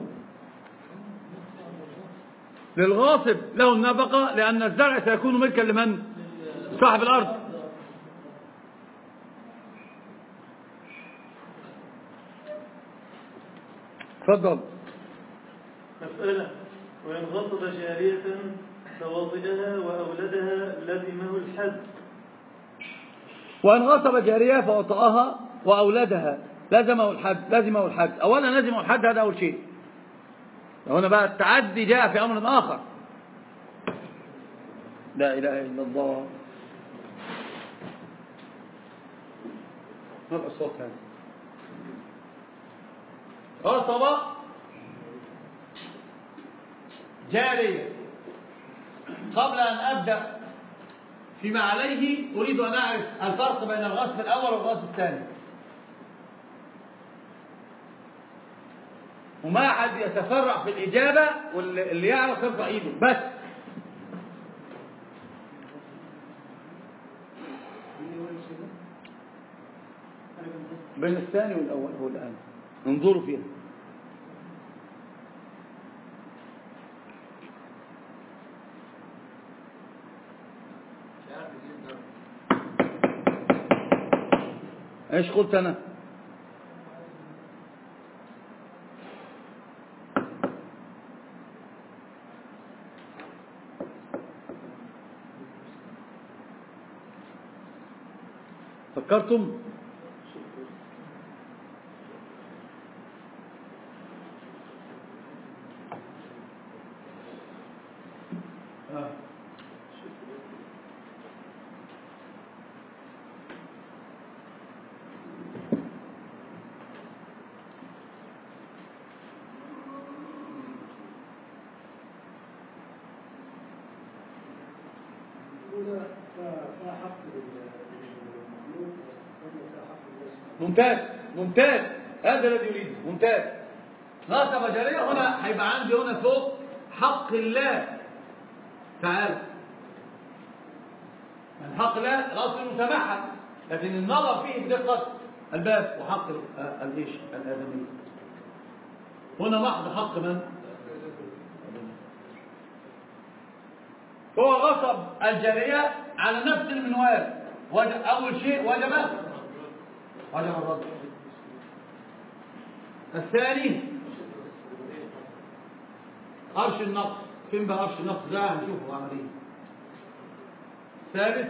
للغاصب له النفقة لأن الزرع سيكون ملكا لمن؟ صاحب الأرض. تفضل. مسألة: وإن غصب جارية فوطئها وأولدها لزمه الحد. وإن غصب جارية فوطئها وأولدها لزمه الحد، لزمه الحد. أولا لزمه الحد، هذا أول شيء. هنا بقى التعدي جاء في أمر آخر. لا إله إلا الله. ما الصوت هذا؟ غصب جارية. قبل أن أبدأ فيما عليه أريد أن أعرف الفرق بين الغصب الأول والغصب الثاني، وما أحد يتفرع في الإجابة، واللي يعرف يرفع إيده بس. بين الثاني والأول هو الآن انظروا فيها. ايش قلت أنا؟ فكرتم؟ آه. ممتاز ممتاز، هذا الذي يريده، ممتاز. غصب جارية هنا هيبقى عندي هنا فوق حق الله تعالى. من حق الله الأصل مسامحة، لكن النظر فيه بدقة الباب وحق الايش الآدمي. هنا محض حق من؟ هو غصب الجارية على نفس المنوال. أول شيء وجب وجب الرد. الثاني قرش النقص. فين بقى قرش النقص ده؟ هنشوفه عمليا. ثالث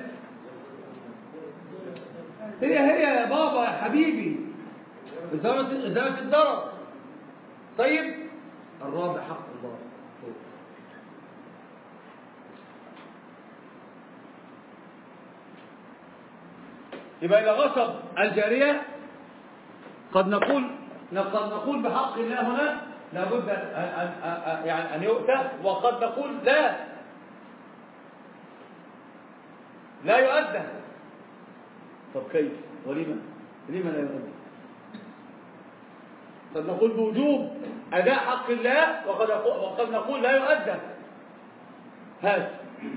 هي هي يا بابا يا حبيبي إزالة إزالة الضرر. طيب الرابع حق الله. يبقى إذا غصب الجارية قد نقول قد نقول بحق الله هنا لابد أن يعني أن يؤتى، وقد نقول لا لا يؤدى. طب كيف ولما لما لا يؤدى؟ قد نقول بوجوب أداء حق الله، وقد وقد نقول لا يؤدى. هذا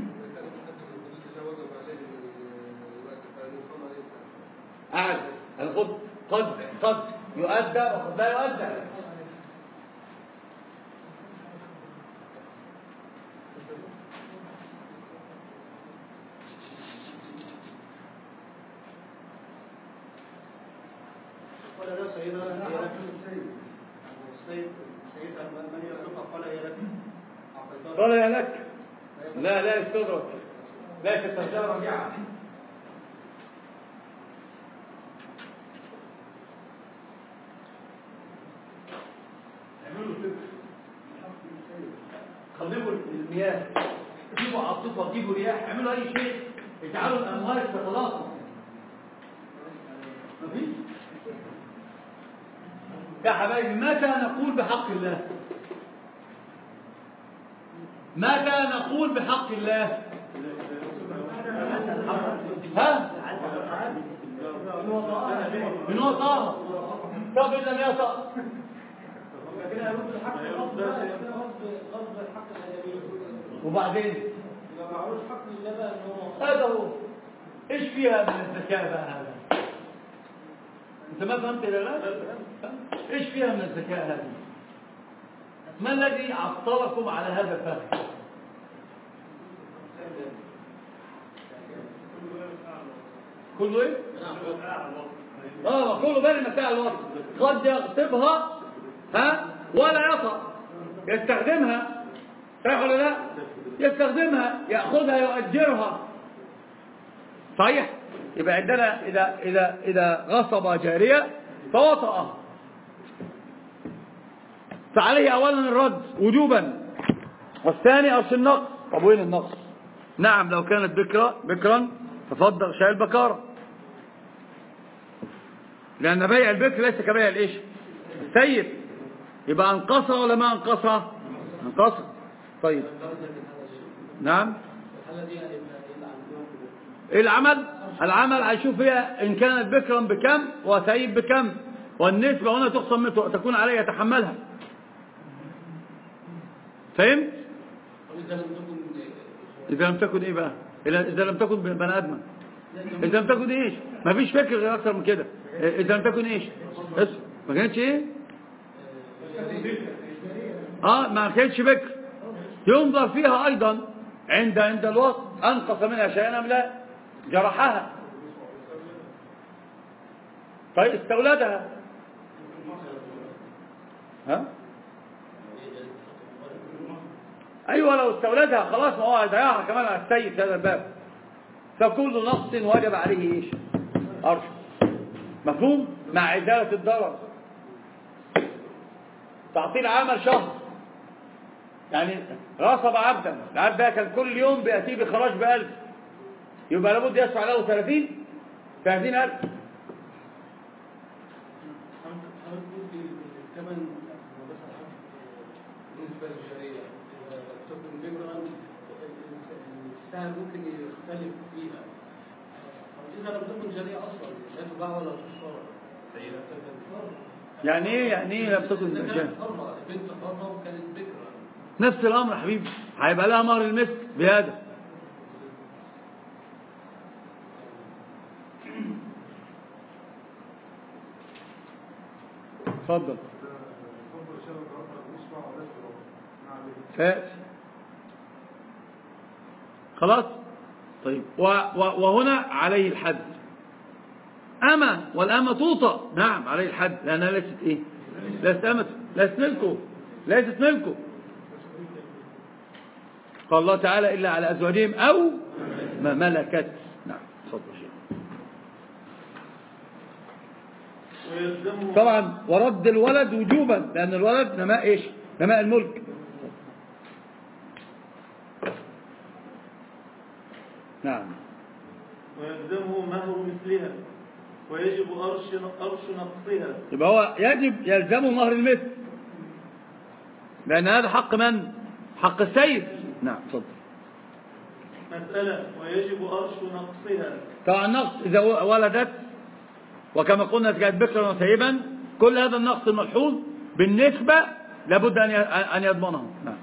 أعد الخد قد قد يؤدى وقد لا يؤدى. قال لا سيدنا هي لك السيد سيدنا من يصدق قال هي لك قال يا لك لا لا يستدرك لا تترجع رجعه. قلبوا المياه، جيبوا عاصفه، جيبوا رياح، اعملوا اي شيء اجعلوا الامواج تتلاقى. مفيش يا حبايبي. متى نقول بحق الله؟ متى نقول بحق الله؟ ها؟ من وطاها. طب إن لم يطأ وبعدين هذا هو. ايش فيها من الذكاء بقى هذا؟ انت ما فهمت ولا لا؟ ايش فيها من الذكاء هذه؟ ما الذي عطلكم على هذا الفهم؟ كله ايه؟ اه كله بالي متاع الوصف. قد يغصبها ها ولا يطأ، يستخدمها، صحيح ولا لا؟ يستخدمها، ياخذها، يؤجرها. صحيح؟ يبقى عندنا اذا اذا اذا غصب جاريه فوطأ فعليه اولا الرد وجوبا، والثاني اصل النقص. طب وين النقص؟ نعم لو كانت بكرا بكرا تفضل شاي البكاره، لان بيع البكر ليس كبيع الايش؟ السيد. يبقى انقصها ولا ما انقصها؟ انقصها. طيب نعم. ايه العمل؟ العمل هيشوف فيها ان كانت بكرا بكم وسيد بكم، والنسبة هنا تقسم تكون عليه يتحملها. فهمت؟ إذا لم تكن إيه بقى؟ إذا لم تكن بني آدم، إذا لم تكن إيش؟ ما فيش فكر غير أكثر من كده. إذا لم تكن إيش؟ اسم ما كانتش إيه؟ آه ما كانتش بكر. ينظر فيها أيضا عند عند الوقت أنقص منها شيئا أم لا؟ جرحها. طيب استولدها. ها؟ أيوة لو استولدها خلاص ما هو هيضيعها كمان على السيد في هذا الباب. فكل نقص وجب عليه إيش؟ أرش. مفهوم؟ مع إزالة الضرر. تعطيل عمل شهر، يعني غصب عبدا، العبد ده كان كل يوم بيأتي بخراج بألف، يبقى لابد يدفع له ثلاثين ثلاثين ألف. السائل ممكن يختلف فيها. إذا لم تكن جارية أصلا لا تباع ولا تشترى. يعني إيه يعني إيه لم تكن جارية؟ جارية؟ حرة، بنت حرة وكانت بكرة. نفس الأمر يا حبيبي، هيبقى لها مهر المثل بهذا. اتفضل. فاس خلاص. طيب وهنا عليه الحد. أما والأمة توطأ، نعم عليه الحد، لأنها ليست إيه؟ ليست أمته، ليست ملكه، ليست ملكه. قال الله تعالى إلا على أزواجهم أو ما ملكت. نعم تفضل شيء. طبعا ورد الولد وجوبا، لأن الولد نماء إيش؟ نماء الملك. نعم. ويلزمه مهر مثلها ويجب أرش أرش نقصها. يبقى هو يجب يلزمه مهر المثل، لأن هذا حق من؟ حق السيد. نعم تفضل. مسألة ويجب أرش نقصها. طبعا النقص إذا ولدت وكما قلنا كانت بكرا وسيبا، كل هذا النقص الملحوظ بالنسبة لابد أن يضمنه. نعم.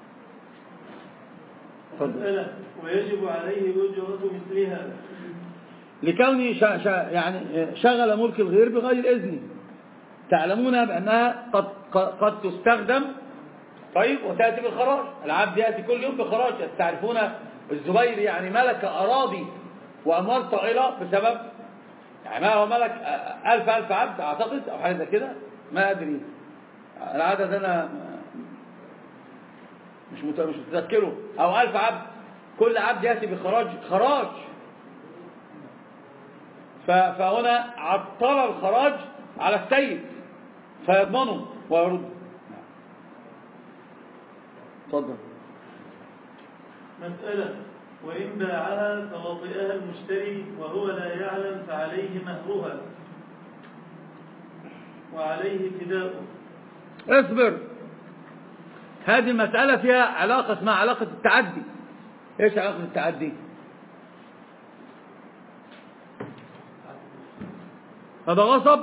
مسألة ويجب عليه أجرة مثلها لكونه شا شا يعني شغل ملك الغير بغير إذنه. تعلمون بأنها قد, قد تستخدم. طيب وتأتي بالخراج، العبد يأتي كل يوم بخراج. تعرفون الزبير يعني ملك أراضي وأموال طائلة بسبب يعني ما هو ملك ألف ألف عبد أعتقد أو حاجة كده، ما أدري العدد أنا مش مش متذكره، أو ألف عبد، كل عبد يأتي بخراج خراج. فهنا عطل الخراج على السيد فيضمنه ويرد. تفضل. مسألة وإن باعها فوطئها المشتري وهو لا يعلم فعليه مهرها وعليه فداؤه. اصبر، هذه المسألة فيها علاقة اسمها علاقة التعدي. ايش علاقة التعدي؟ هذا غصب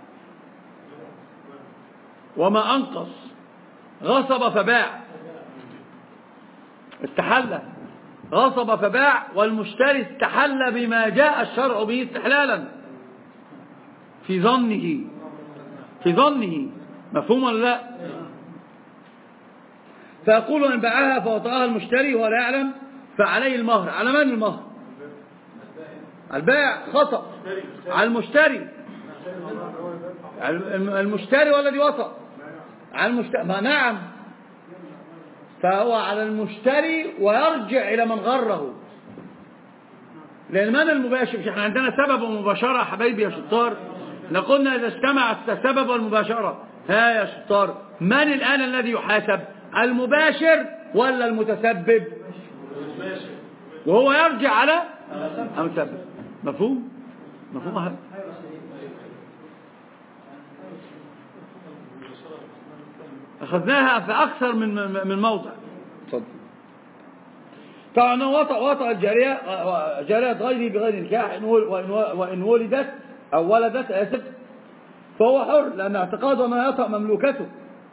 وما أنقص، غصب فباع، استحل، غصب فباع، والمشتري استحل بما جاء الشرع به استحلالا في ظنه، في ظنه. مفهوم ولا لا؟ فيقول إن باعها فوطأها المشتري ولا يعلم فعليه المهر. على من المهر؟ البائع خطأ، على المشتري. المشتري والذي وطأ على المشتري. ما نعم، فهو على المشتري ويرجع إلى من غره. لأن من المباشر؟ مش احنا عندنا سبب ومباشرة يا حبايبي يا شطار؟ لقلنا إذا اجتمع السبب والمباشرة. ها يا شطار، من الآن الذي يحاسب؟ المباشر ولا المتسبب؟ وهو يرجع على المتسبب. مفهوم؟ مفهوم هذا؟ أخذناها في أكثر من من موضع. تفضل. طبعا وطأ وطأ الجارية جارية غيره بغير نكاح وإن ولدت أو ولدت آسف فهو حر، لأن اعتقاده ما يطأ مملوكته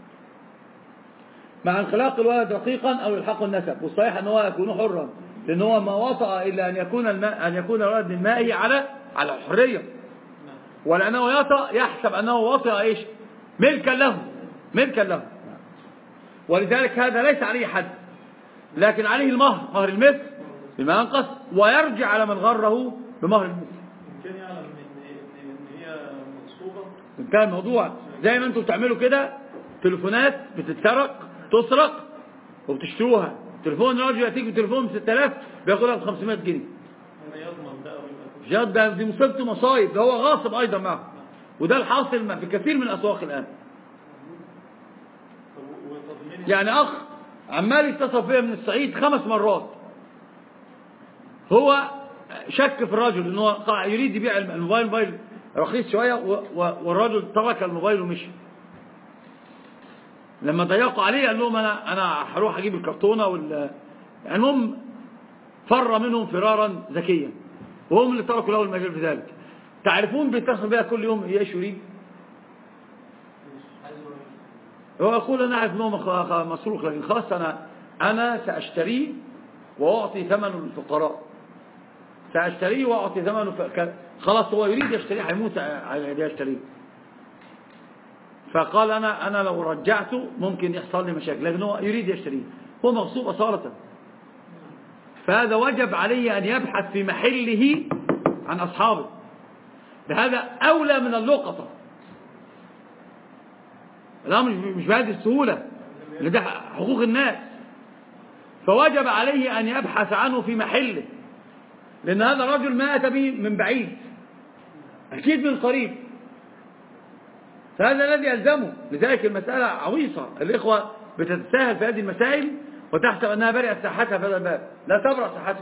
مع انخلاق الولد رقيقا أو يلحق النسب. والصحيح أن هو يكون حرا، لأن هو ما وطأ إلا أن يكون الماء أن يكون الولد من مائه على على الحرية، ولأنه يطأ يحسب أنه وطأ إيش؟ ملكا له، ملكا له. ولذلك هذا ليس عليه حد، لكن عليه المهر، مهر المثل بما ينقص، ويرجع على من غره بمهر المثل. كان يعلم ان هي مغصوبه. انتهى الموضوع. زي ما انتم بتعملوا كده، تليفونات بتتسرق تسرق وبتشتروها. تليفون راجل ياتيك بتليفون ب ستة آلاف بياخدها ب خمسمائة جنيه. يضمن ده جد ده دي مصيبته مصايب. ده هو غاصب ايضا معه، وده الحاصل في كثير من الاسواق الان. يعني اخ عمال يتصل فيا من الصعيد خمس مرات، هو شك في الرجل ان هو يريد يبيع الموبايل، موبايل رخيص شويه، والرجل ترك الموبايل ومشي. لما ضيقوا عليه قال لهم انا انا هروح اجيب الكرتونه وال المهم فر منهم فرارا ذكيا، وهم اللي تركوا له المجال في ذلك. تعرفون بيتصل بها كل يوم ايش يريد؟ هو يقول انا عارف انه مسروق، لكن خلاص انا انا ساشتريه واعطي ثمنه للفقراء، ساشتريه واعطي ثمنه ف... خلاص هو يريد يشتريه، هيموت على يشتريه. فقال انا انا لو رجعته ممكن يحصل لي مشاكل، لكن هو يريد يشتريه، هو مغصوب اصاله. فهذا وجب عليه ان يبحث في محله عن اصحابه، بهذا اولى من اللقطه. الامر مش بهذه السهوله، لأن ده حقوق الناس. فوجب عليه ان يبحث عنه في محله، لان هذا الرجل ما اتى به من بعيد، اكيد من قريب، فهذا الذي يلزمه. لذلك المساله عويصه، الاخوه بتتساهل في هذه المسائل وتحسب انها برئت صحتها في هذا الباب، لا تبرأ صحتها.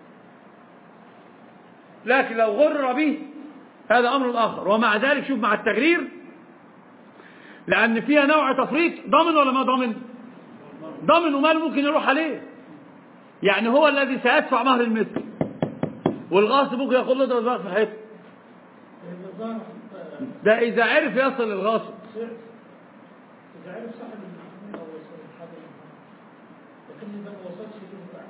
لكن لو غر به هذا امر اخر. ومع ذلك شوف مع التغرير، لان فيها نوع تفريط، ضمن ولا ما ضمن؟ ضمن، ومال ممكن يروح عليه. يعني هو الذي سيدفع مهر المثل، والغاصب ممكن يقول له ده في الحيط. ده اذا عرف يصل للغاصب. اذا عرف صاحب المحمول او صاحب لكن اذا ما وصلش له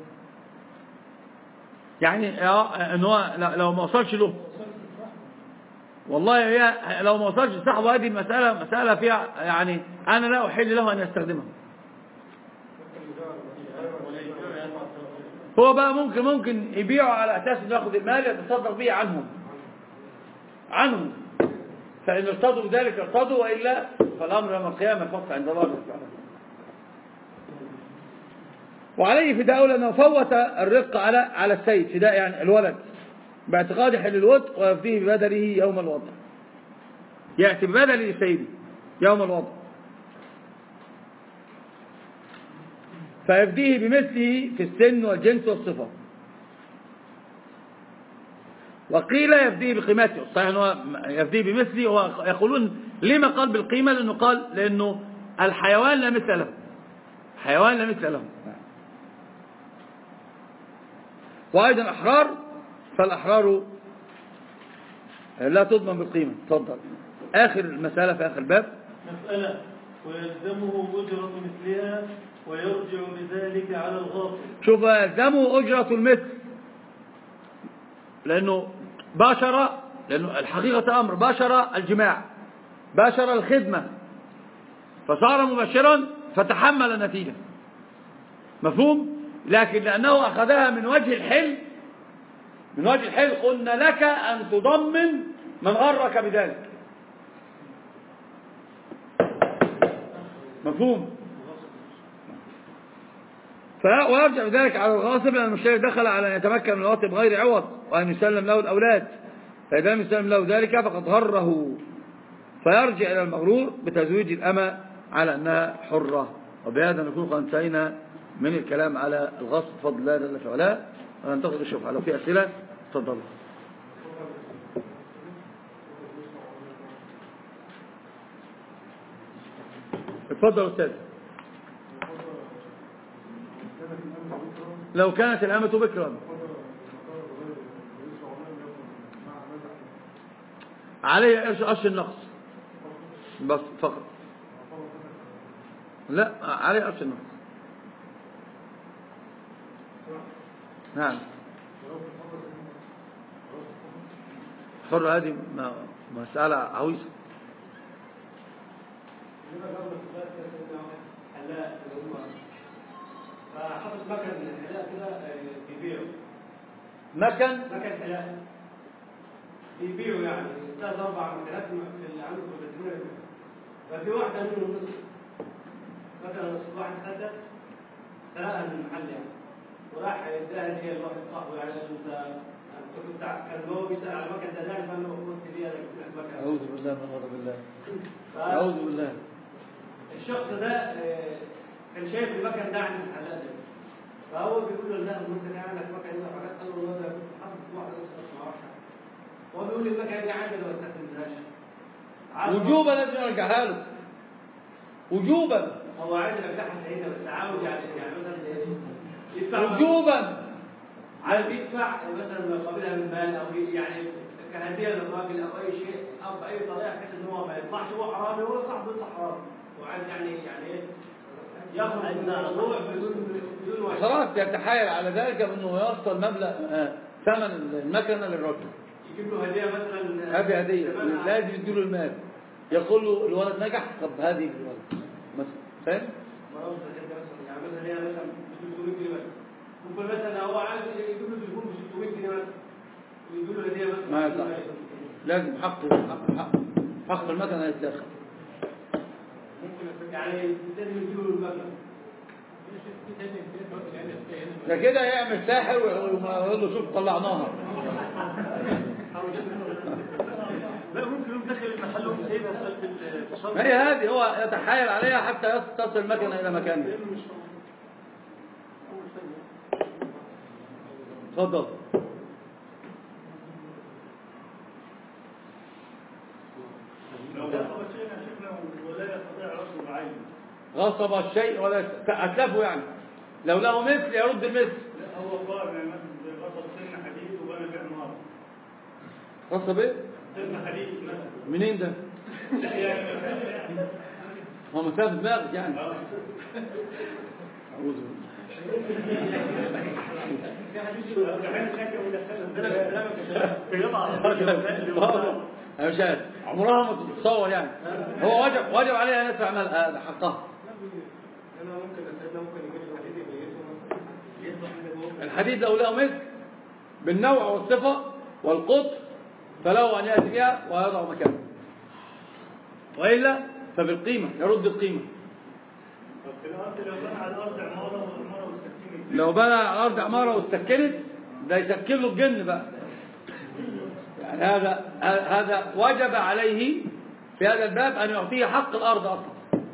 يعني ان هو لو ما وصلش له، والله هي لو ما وصلش صاحبه، هذه المساله مساله فيها يعني انا لا احل له ان يستخدمها. هو بقى ممكن ممكن يبيعه على اساس انه ياخذ المال يتصدق به عنهم عنهم فان ارتضوا بذلك ارتضوا، والا فالامر يوم القيامه يخف عند الله سبحانه. وعليه فداء لانه فوت الرق على على السيد، فداء يعني الولد، باعتقاد حل الوطء ويفديه ببدله يوم الوضع، ياتي ببدل لسيده يوم الوضع، فيفديه بمثله في السن والجنس والصفة. وقيل يفديه بقيمته، صحيح انه يفديه بمثله. ويقولون لما قال بالقيمة؟ لأنه قال لأنه الحيوان لا مثل له، حيوان لا مثل له. وأيضا أحرار، فالأحرار لا تضمن بالقيمة. تفضل آخر المسألة في آخر باب. مسألة ويلزمه أجرة مثلها ويرجع بذلك على الغاصب. شوف، يلزمه أجرة المثل، لأنه باشر، لأنه الحقيقة أمر باشر الجماع، باشر الخدمة، فصار مباشرا فتحمل النتيجة، مفهوم؟ لكن لأنه أخذها من وجه الحل، من وجه الحل قلنا لك أن تضمن من غرك بذلك، مفهوم؟ ويرجع بذلك على الغاصب، لأن المشتري دخل على أن يتمكن من الوطء بغير عوض وأن يسلم له الأولاد، فإذا لم يسلم له ذلك فقد غره، فيرجع إلى المغرور بتزويج الأمة على أنها حرة. وبهذا نكون قد انتهينا من الكلام على الغصب بفضل الله جل في علاه. وننتقل للشفعة. لو في أسئلة تفضلوا. اتفضلوا أستاذ. لو كانت الأمة بكرا عليه قرش النقص بس فقط، لا عليه قرش النقص. نعم، حر هذه مسألة عويصة. فحفظ مكان الحلاق كده بيبيعوا مكان مكان حلاق بيبيعوا، يعني ثلاث اربع مكانات في اللي عنده في البيت. ففي واحده منهم نص مثلا واحد خدها سرقها من المحل يعني، وراح يديها هي لواحد صاحبه، يعني انت كنت بتاع كان هو بيسال على المكان ده، يعني فانا قلت ليه انا جبت لك مكان. اعوذ بالله من غضب الله. اعوذ بالله. الشخص ده كان شايف المكان ده عند الحلاق ده، فهو بيقول له لا المكان عندك مكان ده وحاجات، قال له والله ده كنت حاطط واحده بس ما اعرفش. هو بيقول لي المكان دي عندي انا ما استخدمتهاش. وجوبا لازم يرجعها له، وجوبا. هو عايز يرجعها هنا بس عاوز يعني يعني مثلا يدفع وجوبا هل بيدفع مثلا مقابلها من مال او يعني كهديه للراجل او اي شيء او باي طريقه بحيث ان هو ما يطلعش هو حرامي ولا صاحبه يطلع حرامي وعايز يعني يعني ايه ياخذ الموضوع بدون بدون وجه. خلاص يتحايل على ذلك بانه يوصل مبلغ ثمن المكنه للرجل. يجيب له هديه مثلا. هذه هديه لازم يديله المال. يقول له الولد نجح طب هذه الولد مثلا فاهم؟ ما هو مثلا يعمل هديه مثلا ب ثلاثمائة جنيه مثلا. ممكن مثلا هو عايز يجيب له تليفون ب ستمائة جنيه مثلا. ويجيب له هديه مثلا. ما يصح. لازم حق حق حق حق المكنه يتدخل. ممكن يعني لازم يديله المبلغ. ده كده يعمل ساحر ويقول له شوف طلعناها. لا ممكن يوم داخل المحل وسايبها في التصرف. ما هي هذه هو يتحايل عليها حتى تصل المكنه الى مكانها. تفضل. لو غصب الشيء شفنا ولا يستطيع رسم بعينه. غصب الشيء ولا اتلفه يعني. لو له مثل يرد المثل. لا هو قائم مثلا غصب سن حديد وبنى بعماره. غصب ايه؟ سن حديد مثلا. منين ده؟ لا يعني هو مسافه دماغك يعني. اعوذ بالله. انا مش عارف عمرها ما تتصور يعني. هو وجب وجب عليها ان تدفع مال حقها. انا ممكن اسيبنا ممكن يجيب الحديد يبيته. الحديد لو له مثل بالنوع والصفه والقطر فله ان ياتي بها ويضع مكانه. والا فبالقيمه يرد القيمه. لو بنى على الارض عماره واستكنت ده يسكن له الجن بقى. يعني هذا هذا وجب عليه في هذا الباب ان يعطيه حق الارض اصلا.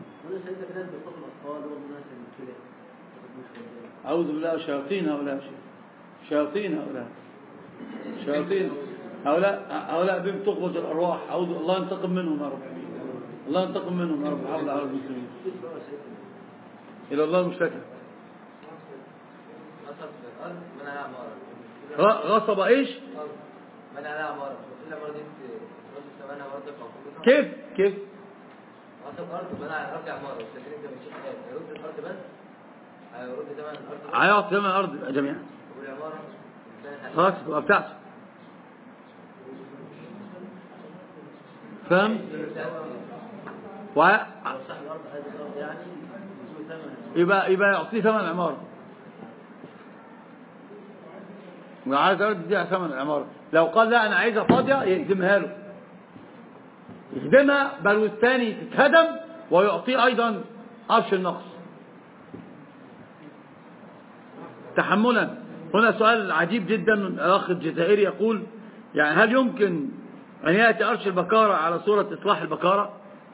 اعوذ بالله شياطين هؤلاء شياطين هؤلاء شياطين هؤلاء هؤلاء بهم تخبط الارواح. اعوذ الله ينتقم منهم يا رب. الله ينتقم منهم يا رب. حول على المسلمين الى الله المشتكى. غصب ايش؟ من على عمارة العمارة دي رد ثمنها ورد فوق. كيف كيف؟ غصب ارض بنى على ارض عمارة لكن انت مش حاجة هيرد الارض بس هيرد ثمن الارض. هيعطي ثمن الارض جميعا. والعمارة خلاص تبقى بتاعته. فاهم؟ و يبقى يبقى يعطيه ثمن العمارة. وعايز ارد دي ثمن العمارة. لو قال لا انا عايزها فاضيه يهدمها له. يهدمها بل والثاني تتهدم ويعطيه ايضا عرش النقص تحملا. هنا سؤال عجيب جدا من الاخ الجزائري يقول يعني هل يمكن ان ياتي عرش البكاره على صوره اصلاح البكاره؟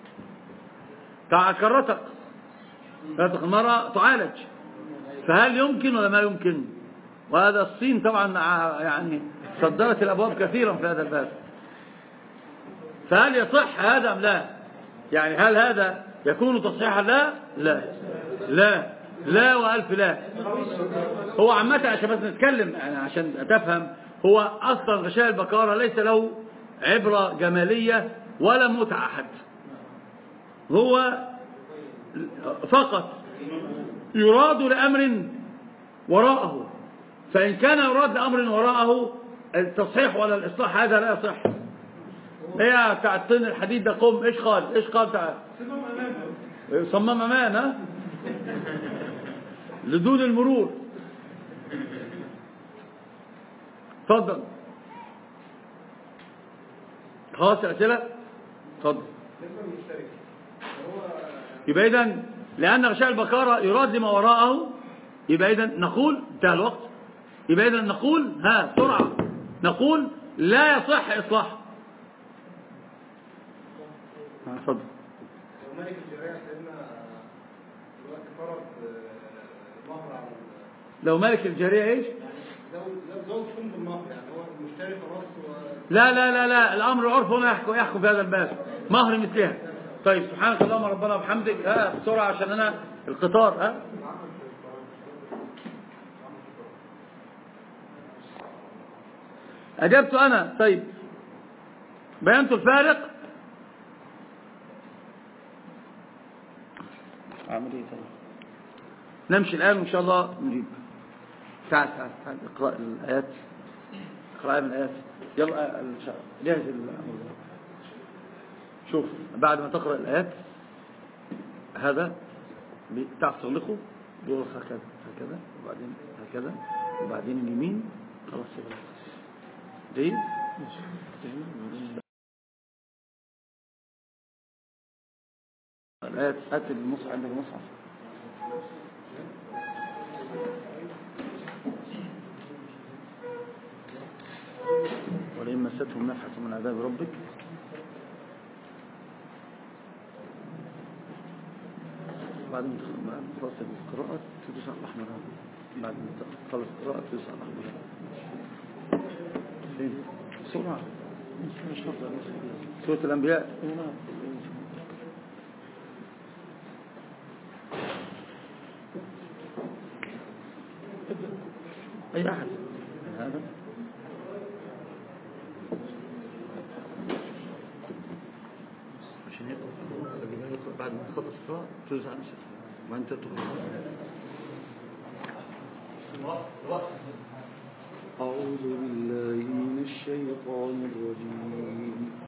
كرتق رتق المرأة تعالج. فهل يمكن ولا ما يمكن؟ وهذا الصين طبعا يعني صدرت الابواب كثيرا في هذا الباب. فهل يصح هذا ام لا؟ يعني هل هذا يكون تصحيحا؟ لا لا لا لا والف لا. هو عامه عشان بس نتكلم يعني عشان تفهم هو اصلا غشاء البكاره ليس له عبره جماليه ولا متعه حد. هو فقط يراد لامر وراءه. فإن كان يراد لأمر وراءه التصحيح ولا الإصلاح هذا لا يصح. ايه بتاع الطين الحديد ده قوم ايش قال ايش قال تعال صمم امان ها لدون المرور. اتفضل. خلاص الأسئلة اتفضل. يبقى إذن لأن غشاء البكارة يراد لما وراءه يبقى إذن نقول انتهى الوقت. يبقى إذن نقول ها بسرعة نقول لا يصح إصلاح. اتفضل. لو ملك الجريعة سيدنا دلوقتي فرض مهر على لو ملك الجريعة ايش؟ يعني زوج فيهم بالمهر يعني هو المشتري خلاص و... لا لا لا لا الأمر العرف هنا يحكم يحكم في هذا الباب مهر مثلها. طيب سبحانك اللهم ربنا وبحمدك ها بسرعة عشان أنا القطار ها أجبت أنا. طيب بينت الفارق. أعمل إيه طيب؟ نمشي الآن وإن شاء الله نجيب. تعال تعال تعال اقرأ الآيات، اقرأ من الآيات. يلا جاهز الأمر. شوف بعد ما تقرأ الآيات هذا تعرف تغلقه، يغلق هكذا هكذا وبعدين هكذا وبعدين اليمين، خلاص يغلق. جيد. الآيات هات المصحف، عندك المصحف. ولئن مستهم نفحة من عذاب ربك بعد ما تخلص القراءة تدوس على الأحمر. بعد ما تخلص القراءة تدوس على الأحمر. فين؟ بسرعة. سورة الأنبياء. أي أحد هذا عشان يقرأ بعد ما تخلص القراءة تدوس على نفسك وأنت تقرأ. أعوذ بالله من الشيطان الرجيم.